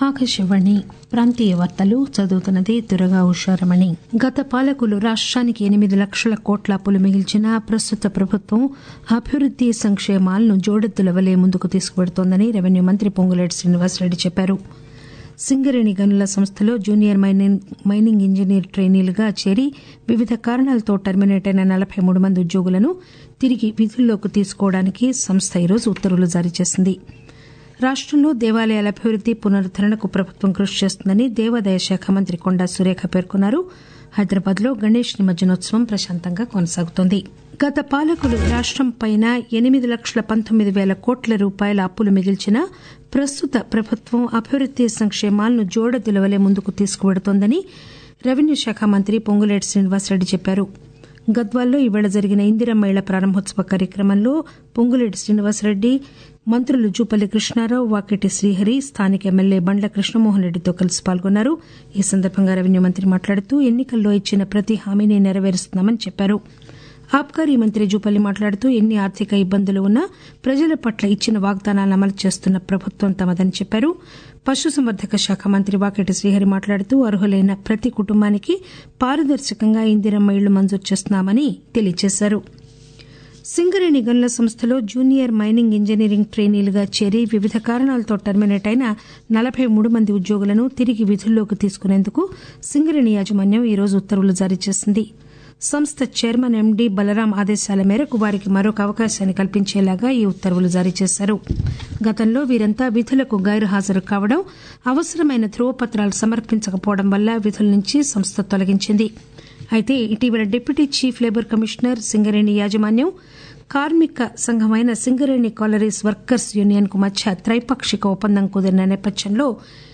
ఆకాశవాణి ప్రాంతీయ వార్తలు చదువుతున్నది దుర్గా ఉషారమణి. గత పాలకులు రాష్ట్రానికి 8 లక్షల కోట్ల అప్పులు మిగిల్చినా ప్రస్తుత ప్రభుత్వం అభివృద్ది సంక్షేమాలను జోడెద్దుల వలె ముందుకు తీసుకువెడుతోందని రెవెన్యూ మంత్రి పొంగులేటి శ్రీనివాసరెడ్డి చెప్పారు. సింగరేణి గనుల సంస్థలో జూనియర్ మైనింగ్ ఇంజనీర్ ట్రైనీలుగా చేరి వివిధ కారణాలతో టర్మినేట్ అయిన 43 మంది ఉద్యోగులను తిరిగి విధుల్లోకి తీసుకోవడానికి సంస్థ ఈరోజు ఉత్తర్వులు జారీ చేసింది. రాష్టంలో దేవాలయాల అభివృద్ది పునరుద్దరణకు ప్రభుత్వం కృషి చేస్తుందని దేవాదాయ శాఖ మంత్రి కొండా సురేఖ పేర్కొన్నారు. హైదరాబాద్ లో గణేష్ నిమజ్జనోత్సవం ప్రశాంతంగా కొనసాగుతోంది. గత పాలకులు రాష్టంపై 8,19,000 కోట్ల రూపాయల అప్పులు మిగిల్చినా ప్రస్తుత ప్రభుత్వం అభివృద్ది సంక్షేమాలను జోడెద్దుల వలె ముందుకు తీసుకువెడుతోందని రెవెన్యూ శాఖ మంత్రి పొంగులేటి శ్రీనివాసరెడ్డి చెప్పారు. గద్వాల్లో ఈవేళ జరిగిన ఇందిరమ్మ ఇళ్ల ప్రారంభోత్సవ కార్యక్రమంలో పొంగులేటి శ్రీనివాసరెడ్డి, మంత్రులు జూపల్లి కృష్ణారావు, వాకిటి శ్రీహరి, స్థానిక ఎమ్మెల్యే బండ్ల కృష్ణమోహన్ రెడ్డితో కలిసి పాల్గొన్నారు. ఈ సందర్భంగా రెవెన్యూ మంత్రి మాట్లాడుతూ ఎన్నికల్లో ఇచ్చిన ప్రతి హామీని నెరవేరుస్తున్నామని చెప్పారు. ఆబ్కారీ మంత్రి జూపల్లి మాట్లాడుతూ ఎన్ని ఆర్థిక ఇబ్బందులు ఉన్నా ప్రజల పట్ల ఇచ్చిన వాగ్దానాలను అమలు చేస్తున్న ప్రభుత్వం తమదని చెప్పారు. పశుసంవర్ధక శాఖ మంత్రి వాకిటి శ్రీహరి మాట్లాడుతూ అర్హులైన ప్రతి కుటుంబానికి పారదర్శకంగా ఇందిరమ్మ ఇళ్లు మంజూరు చేస్తున్నామని తెలియజేశారు. సింగరేణి గనుల సంస్థలో జూనియర్ మైనింగ్ ఇంజనీరింగ్ ట్రైనీలుగా చేరి వివిధ కారణాలతో టర్మినేట్ అయిన 43 మంది ఉద్యోగులను తిరిగి విధుల్లోకి తీసుకునేందుకు సింగరేణి యాజమాన్యం ఈరోజు ఉత్తర్వులు జారీ చేసింది. సంస్థ చైర్మన్ ఎండీ బలరాం ఆదేశాల మేరకు వారికి మరొక అవకాశాన్ని కల్పించేలాగా ఈ ఉత్తర్వులు జారీ చేశారు. గతంలో వీరంతా విధులకు గైర్హాజరు కావడం, అవసరమైన ధ్రువపత్రాలు సమర్పించకపోవడం వల్ల విధుల నుంచి సంస్థ తొలగించింది. అయితే ఇటీవల deputy chief labour commissioner, Singareni యాజమాన్యం, కార్మిక సంఘమైన సింగరేణి కాలరీస్ వర్కర్స్ యూనియన్ కు మధ్య త్రైపాక్షిక ఒప్పందం కుదిరిన నేపథ్యంలో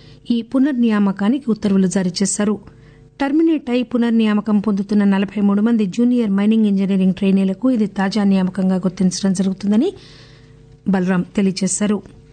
ఈ పునర్నియామకానికి ఉత్తర్వులు జారీ చేశారు. టర్మినేట్ అయి పునర్నియామకం పొందుతున్న 43 మంది జూనియర్ మైనింగ్ ఇంజనీరింగ్ ట్రైనీలకు ఇది తాజా నియామకంగా గుర్తించడం జరుగుతుందని బలరాం తెలియజేశారు.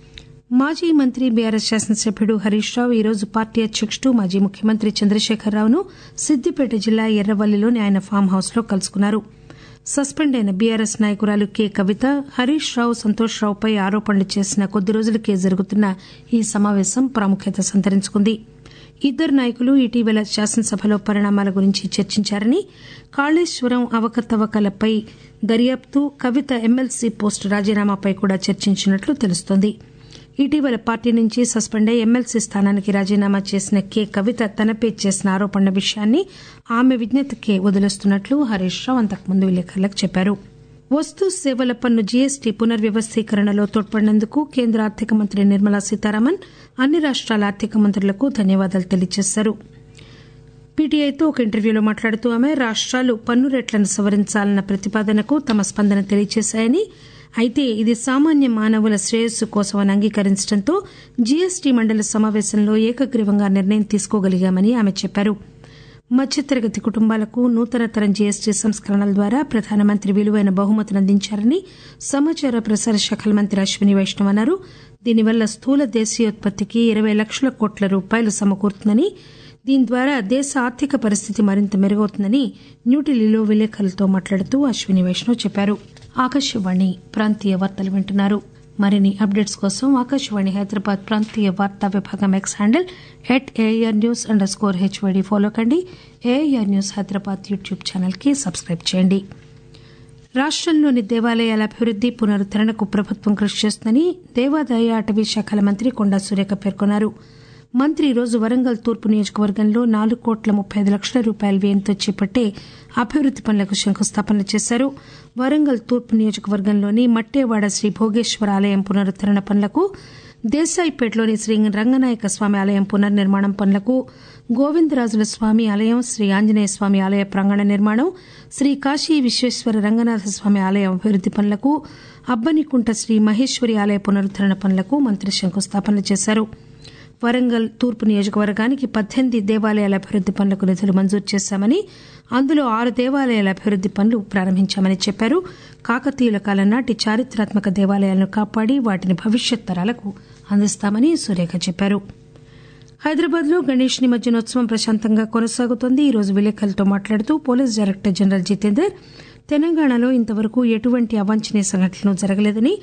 మాజీ మంత్రి బీఆర్ఎస్ శాసనసభ్యుడు హరీష్ రావు ఈరోజు పార్టీ అధ్యకుడు, మాజీ ముఖ్యమంత్రి చంద్రశేఖరరావును సిద్దిపేట జిల్లా ఎర్రవల్లిలోని ఆయన ఫామ్ హౌస్ లో కలుసుకున్నారు. సస్పెండ్ అయిన బీఆర్ఎస్ నాయకురాలు కె కవిత, హరీష్ రావు, సంతోష్ రావుపై ఆరోపణలు చేసిన కొద్ది రోజులకే జరుగుతున్న ఈ సమావేశం ప్రాముఖ్యత సంతరించుకుంది. ఇద్దరు నాయకులు ఇటీవల శాసనసభలో పరిణామాల గురించి చర్చించారని, కాళేశ్వరం అవకతవకలపై దర్యాప్తు, కవిత ఎమ్మెల్సీ పోస్టు రాజీనామాపై కూడా చర్చించినట్లు తెలుస్తోంది. ఇటీవల పార్టీ నుంచి సస్పెండ్ అయి ఎమ్మెల్సీ స్థానానికి రాజీనామా చేసిన కె కవిత తనపై చేసిన ఆరోపణల విషయాన్ని ఆమె విజ్ఞతకే వదిలేస్తున్నట్లు హరీష్ రావు అంతకుముందు విలేకరులకు చెప్పారు. వస్తు సేవల పన్ను జీఎస్టీ పునర్వ్యవస్థీకరణలో తోడ్పడినందుకు కేంద్ర ఆర్థిక మంత్రి నిర్మలా సీతారామన్ అన్ని రాష్ట్రాల ఆర్థిక మంత్రులకు ధన్యవాదాలు తెలియజేశారు. పీటీఐతో ఒక ఇంటర్వ్యూలో మాట్లాడుతూ ఆమె రాష్ట్రాలు పన్ను రేట్లను సవరించాలన్న ప్రతిపాదనకు తమ స్పందన తెలియజేశాయని, అయితే ఇది సామాన్య మానవుల శ్రేయస్సు కోసమని అంగీకరించడంతో జీఎస్టీ మండలి సమావేశంలో ఏకగ్రీవంగా నిర్ణయం తీసుకోగలిగామని ఆమె చెప్పారు. మధ్యతరగతి కుటుంబాలకు నూతన తరం జీఎస్టీ సంస్కరణల ద్వారా ప్రధానమంత్రి విలువైన బహుమతిని అందించారని సమాచార ప్రసార శాఖల మంత్రి అశ్విని వైష్ణవ్ అన్నారు. దీనివల్ల స్థూల దేశీయోత్పత్తికి 20 లక్షల కోట్ల రూపాయలు సమకూరుతుందని, దీని ద్వారా దేశ ఆర్థిక పరిస్థితి మరింత మెరుగవుతుందని న్యూఢిల్లీలో విలేకరులతో మాట్లాడుతూ అశ్విని వైష్ణవ్ చెప్పారు. ఆకాశవాణి ప్రాంతీయ వార్తలు వింటున్నారు. మరిన్ని అప్డేట్స్ కోసం ఆకాశవాణి హైదరాబాద్ ప్రాంతీయ వార్తా విభాగం ఎక్స్ హ్యాండిల్ @AIRnews_HYD ఫాలో కండి. AIR news Hyderabad YouTube channel కి సబ్స్క్రైబ్ చేయండి. రాష్టంలోని దేవాలయాల అభివృద్ది పునరుద్దరణకు ప్రభుత్వం కృషి చేస్తుందని దేవాదాయ అటవీ శాఖల మంత్రి కొండా సురేఖ పేర్కొన్నారు. మంత్రి ఈరోజు వరంగల్ తూర్పు నియోజకవర్గంలో 4,35,00,000 రూపాయల వ్యయంతో చేపట్టే అభివృద్ది పనులకు శంకుస్థాపనలు చేశారు. వరంగల్ తూర్పు నియోజకవర్గంలోని మట్టేవాడ శ్రీ భోగేశ్వర ఆలయం పునరుద్దరణ పనులకు, దేశాయిపేటలోని శ్రీ రంగనాయక స్వామి ఆలయం పునర్నిర్మాణం పనులకు, గోవిందరాజుల స్వామి ఆలయం, శ్రీ ఆంజనేయ స్వామి ఆలయ ప్రాంగణ నిర్మాణం, శ్రీ కాశీ విశ్వేశ్వర రంగనాథ స్వామి ఆలయం అభివృద్ది పనులకు, అబ్బనికుంట శ్రీ మహేశ్వరి ఆలయ పునరుద్దరణ పనులకు మంత్రి శంకుస్థాపనలు చేశారు. వరంగల్ తూర్పు నియోజకవర్గానికి 18 దేవాలయాల అభివృద్ది పనులకు నిధులు మంజూరు చేశామని, అందులో 6 దేవాలయాల అభివృద్ది పనులు ప్రారంభించామని చెప్పారు. కాకతీయుల కాలం నాటి చారిత్రాత్మక దేవాలయాలను కాపాడి వాటిని భవిష్యత్ తరాలకు అందిస్తామని సురేఖ చెప్పారు. హైదరాబాద్ లో గణేష్ నిమజ్జనోత్సవం ప్రశాంతంగా కొనసాగుతోంది. ఈరోజు విలేకరులతో మాట్లాడుతూ పోలీస్ డైరెక్టర్ జనరల్ జితేందర్ తెలంగాణలో ఇంతవరకు ఎటువంటి అవాంఛనీయ సంఘటనలు జరగలేదని,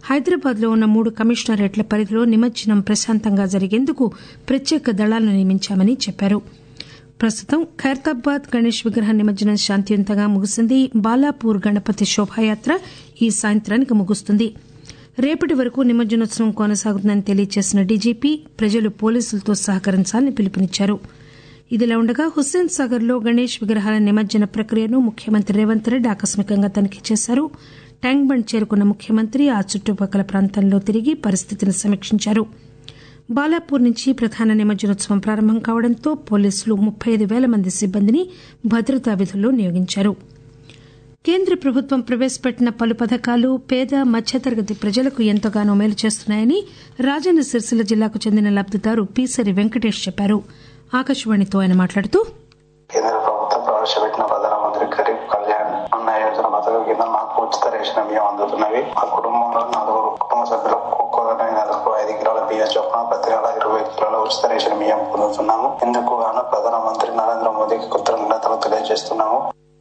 హైదరాబాద్లో ఉన్న 3 కమిషనరేట్ల పరిధిలో నిమజ్జనం ప్రశాంతంగా జరిగేందుకు ప్రత్యేక దళాలను నియమించామని చెప్పారు. ప్రస్తుతం ఖైరతాబాద్ గణేష్ విగ్రహ నిమజ్జనం శాంతియుతంగా ముగిసింది. బాలాపూర్ గణపతి శోభాయాత్ర ఈ సాయంత్రానికి ముగుస్తుంది. రేపటి వరకు నిమజ్జనోత్సవం కొనసాగుతుందని తెలియజేసిన డీజీపీ ప్రజలు పోలీసులతో సహకరించాలని పిలుపునిచ్చారు. ఇదిలా ఉండగా హుస్సేన్ సాగర్ లో గణేష్ విగ్రహాల నిమజ్జన ప్రక్రియను ముఖ్యమంత్రి రేవంత్ రెడ్డి ఆకస్మికంగా తనిఖీ చేశారు. ట్యాంక్ బండ్ చేరుకున్న ముఖ్యమంత్రి ఆ చుట్టుపక్కల ప్రాంతంలో తిరిగి పరిస్థితిని సమీక్షించారు. బాలాపూర్ నుంచి ప్రధాన నిమజ్జనోత్సవం ప్రారంభం కావడంతో పోలీసులు 35,000 మంది సిబ్బందిని భద్రతా విధుల్లో నియోగించారు. కేంద్ర ప్రభుత్వం ప్రవేశపెట్టిన పలు పథకాలు పేద మధ్యతరగతి ప్రజలకు ఎంతగానో మేలు చేస్తున్నాయని రాజన్న సిరిసిల్ల జిల్లాకు చెందిన లబ్దిదారు పీసరి వెంకటేష్ చెప్పారు. ఆకాశవాణితో ఆయన మాట్లాడుతూ కేంద్ర ప్రభుత్వం ప్రవేశపెట్టిన ప్రధానమంత్రి గరీబ్ కళ్యాణ్ అన్న యోజన పథకం కింద మాకు ఉచిత రేషన్ బియ్యం అందుతున్నవి. మా కుటుంబంలో 4 కుటుంబ సభ్యులకు ఒక్కొక్కరికి 5 కిలోల బియ్యం చొప్పున ప్రతి నెల 20 కిలోల ఉచిత రేషన్ బియ్యం పొందుతున్నాము. ఇందుకు గాను ప్రధానమంత్రి నరేంద్ర మోదీకి కృతజ్ఞతలు తెలియజేస్తున్నాము.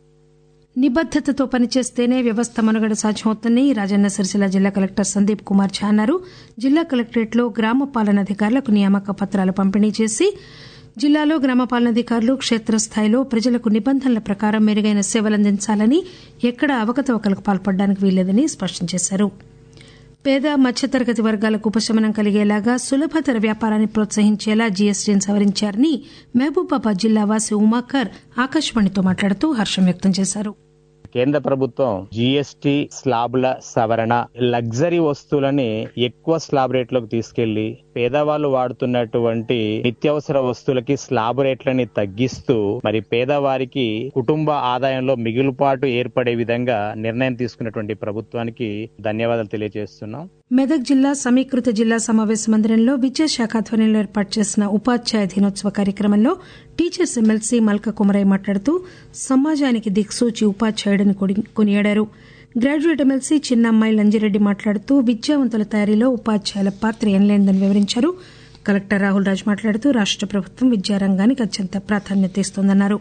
నిబద్దతతో పనిచేస్తేనే వ్యవస్థ మనుగడ సాధ్యమవుతుందని రాజన్న సిరిసిల్ల జిల్లా కలెక్టర్ సందీప్ కుమార్ ఝా అన్నారు. జిల్లా కలెక్టరేట్లో గ్రామ పాలనాధికారులకు నియామక పత్రాలు పంపిణీ చేసి జిల్లాలో గ్రామ పాలనాధికారులు క్షేత్రస్థాయిలో ప్రజలకు నిబంధనల ప్రకారం మెరుగైన సేవలందించాలని, ఎక్కడా అవకతవకలకు పాల్పడడానికి వీల్లేదని స్పష్టం చేశారు. పేద మధ్యతరగతి వర్గాలకు ఉపశమనం కలిగేలాగా సులభతర వ్యాపారాన్ని ప్రోత్సహించేలా జీఎస్టీని సవరించారని మహబూబాబాద్ జిల్లా వాసి ఉమాకర్ ఆకాశవాణితో మాట్లాడుతూ హర్షం వ్యక్తం చేశారు. కేంద్ర ప్రభుత్వం జీఎస్టీ స్లాబ్ల సవరణ, లగ్జరీ వస్తువులని ఎక్కువ స్లాబ్ రేట్లకు తీసుకెళ్లి పేదవాళ్లు వాడుతున్నటువంటి నిత్యావసర వస్తువులకి స్లాబ్ రేట్లని తగ్గిస్తూ మరి పేదవారికి కుటుంబ ఆదాయంలో మిగులుపాటు ఏర్పడే విధంగా నిర్ణయం తీసుకున్నటువంటి ప్రభుత్వానికి ధన్యవాదాలు తెలియజేస్తున్నాం. మెదక్ జిల్లా సమీకృత జిల్లా సమావేశ మందిరంలో విద్యాశాఖ ఆధ్వర్యంలో ఏర్పాటు చేసిన ఉపాధ్యాయ దినోత్సవ కార్యక్రమంలో టీచర్స్ ఎమ్మెల్సీ మల్క కుమరయ్య మాట్లాడుతూ సమాజానికి దిక్సూచి ఉపాధ్యాయుడిని కొనియాడారు. గ్రాడ్యుయేట్ ఎమ్మెల్సీ చిన్నమ్మాయి లంజిరెడ్డి మాట్లాడుతూ విద్యావంతుల తయారీలో ఉపాధ్యాయుల పాత్ర ఎనలేనిదని వివరించారు. కలెక్టర్ రాహుల్ రాజ్ మాట్లాడుతూ రాష్ట ప్రభుత్వం విద్యారంగానికి అత్యంత ప్రాధాన్యత ఇస్తోందన్నారు.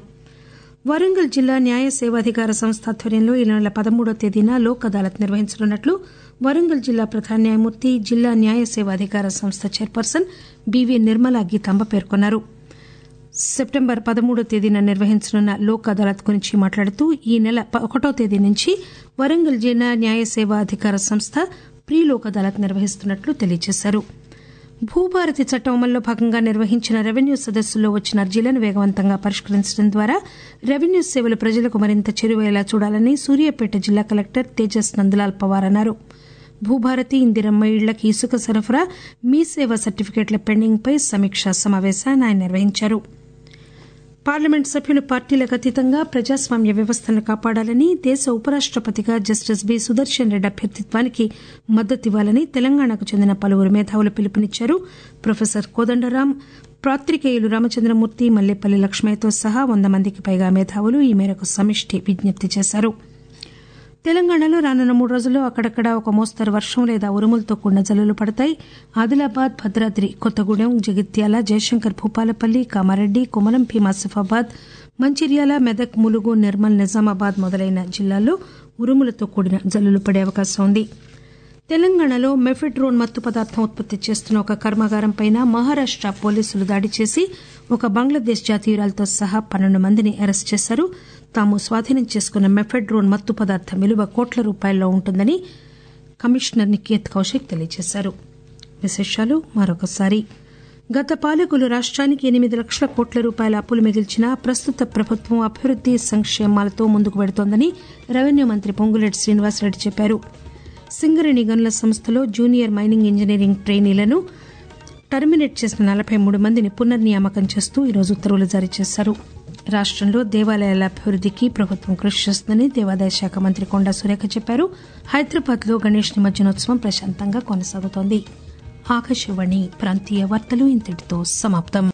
వరంగల్ జిల్లా న్యాయ సేవాధికార సంస్థ ఆధ్వర్యంలో ఈ నెల 13వ తేదీన లోక్ అదాలత్ నిర్వహించనున్నట్లు వరంగల్ జిల్లా ప్రధాన న్యాయమూర్తి, జిల్లా న్యాయ సేవాధికార సంస్థ చైర్పర్సన్ బివి నిర్మలా గీతాంబ పేర్కొన్నారు. సెప్టెంబర్ 13వ తేదీన నిర్వహించనున్న లోక్ అదాలత్ గురించి మాట్లాడుతూ ఈ నెల 1వ తేదీ నుంచి వరంగల్ జిల్లా న్యాయ సేవాధికార సంస్థ ప్రీ లోక్ అదాలత్ నిర్వహిస్తున్నట్లు తెలియజేశారు. భూభారతి చట్టం అమల్లో భాగంగా నిర్వహించిన రెవెన్యూ సదస్సుల్లో వచ్చిన అర్జీలను వేగవంతంగా పరిష్కరించడం ద్వారా రెవెన్యూ సేవలు ప్రజలకు మరింత చేరువయ్యేలా చూడాలని సూర్యాపేట జిల్లా కలెక్టర్ తేజస్ నందలాల్ పవార్ అన్నారు. భూభారతి, ఇందిరమ్మ ఇళ్లకి ఇసుక సరఫరా, మీ సేవ సర్టిఫికెట్ల పెండింగ్పై సమీక్షా సమావేశాన్ని ఆయన నిర్వహించారు. పార్లమెంట్ సభ్యులు పార్టీలకు అతీతంగా ప్రజాస్వామ్య వ్యవస్థను కాపాడాలని, దేశ ఉపరాష్టపతిగా జస్టిస్ బి సుదర్శన్ రెడ్డి అభ్యర్థిత్వానికి మద్దతివ్వాలని తెలంగాణకు చెందిన పలువురు మేధావులు పిలుపునిచ్చారు. ప్రొఫెసర్ కోదండరాం, పాత్రికేయులు రామచంద్రమూర్తి, మల్లేపల్లి లక్ష్మయ్యతో సహా 100 మందికి పైగా మేధావులు ఈ మేరకు సమిష్టి విజ్ఞప్తి చేశారు. తెలంగాణలో రానున్న 3 రోజుల్లో అక్కడక్కడ ఒక మోస్తరు వర్షం లేదా ఉరుములతో కూడిన జల్లులు పడతాయి. ఆదిలాబాద్, భద్రాద్రి కొత్తగూడెం, జగిత్యాల, జయశంకర్ భూపాలపల్లి, కామారెడ్డి, కొమరం భీం ఆసిఫాబాద్, మంచిర్యాల, మెదక్, ములుగు, నిర్మల్, నిజామాబాద్ మొదలైన జిల్లాల్లో ఉరుములతో కూడిన జల్లులు పడే అవకాశం ఉంది. తెలంగాణలో మెఫెడ్రోన్ మత్తు పదార్థం ఉత్పత్తి చేస్తున్న ఒక కర్మాగారంపై మహారాష్ట పోలీసులు దాడి చేసి ఒక బంగ్లాదేశ్ జాతీయురాలతో సహా 12 మందిని అరెస్టు చేశారు. తాము స్వాధీనం చేసుకున్న మెఫెడ్రోన్ మత్తు పదార్థం విలువ కోట్ల రూపాయల్లో ఉంటుందని కమిషనర్ నికేత్ కౌశిక్ తెలియజేశారు. విశేషాలు మరొకసారి. గత పాలకులు రాష్ట్రానికి 8 లక్షల కోట్ల రూపాయల అప్పులు మిగిల్చినా ప్రస్తుత ప్రభుత్వం అభివృద్ది సంక్షేమాలతో ముందుకు వెడుతోందని రెవెన్యూ మంత్రి పొంగులేటి శ్రీనివాసరెడ్డి చెప్పారు. సింగరేణి గనుల సంస్థలో జూనియర్ మైనింగ్ ఇంజనీరింగ్ ట్రైనీలను టర్మినేట్ చేసిన 43 మందిని పునర్నియామకం చేస్తూ ఈరోజు ఉత్తర్వులు జారీ చేశారు. రాష్టంలో దేవాలయాల అభివృద్దికి ప్రభుత్వం కృషి చేస్తుందని దేవాదాయ శాఖ మంత్రి కొండా సురేఖ చెప్పారు. హైదరాబాద్ లో గణేష్ నిమజ్జనోత్సవం ప్రశాంతంగా కొనసాగుతోంది. ఆకాశవాణి ప్రాంతీయ వార్తలు ఇంతటితో సమాప్తం.